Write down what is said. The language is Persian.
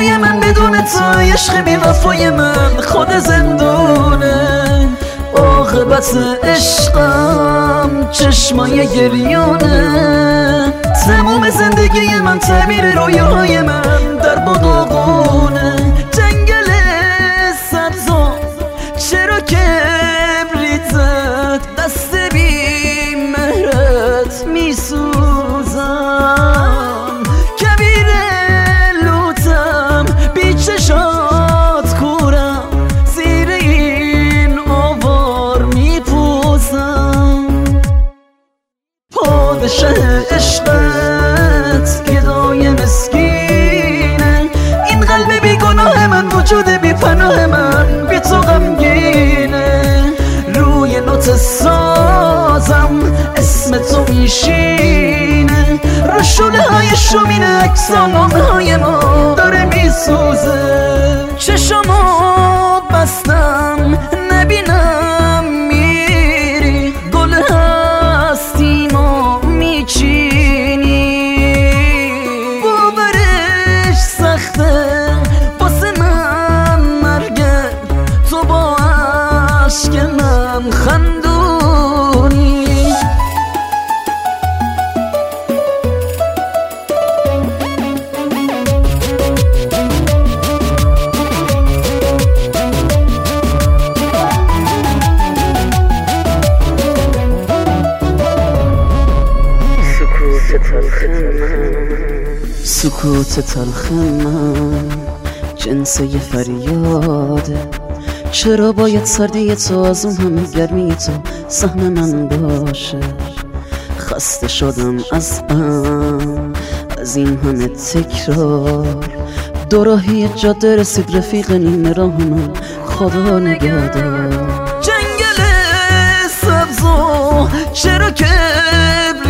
دنیای من بدون تو، عشق بی وفای من خود زندونه. عاقبت عشقم چشمای گریانه، تمام زندگی من تعبیر رویاهای من در باغونه. جنگل سبزا چرا کبریتت دست بی مهرت میسوزم، کبیر لوتم بی چشات کورم، زیر این آوار میپوزم. پادشه عشقت گدای مسکینه، این قلب بی گناه من، وجود بی پناه من بی تو غمگینه. روی نوت سازم اسم تو میشینه، رو شونه های شومین اکسانامه های ما داره میسوزه. چشمو بستم نبینم میری، گل هستیمو میچینی. باورش سخته واسه من مرگه، تو با عشق من خندونی. سکوت تلخ من جنس یه فریاده، چرا باید سردی تو از اون همه گرمی تو سهم من باشه. خسته شدم از غم از این همه تکرار، دوراهی جاده رسید رفیق نیمه راه من، خدا نگهدار. جنگل سبزو چرا که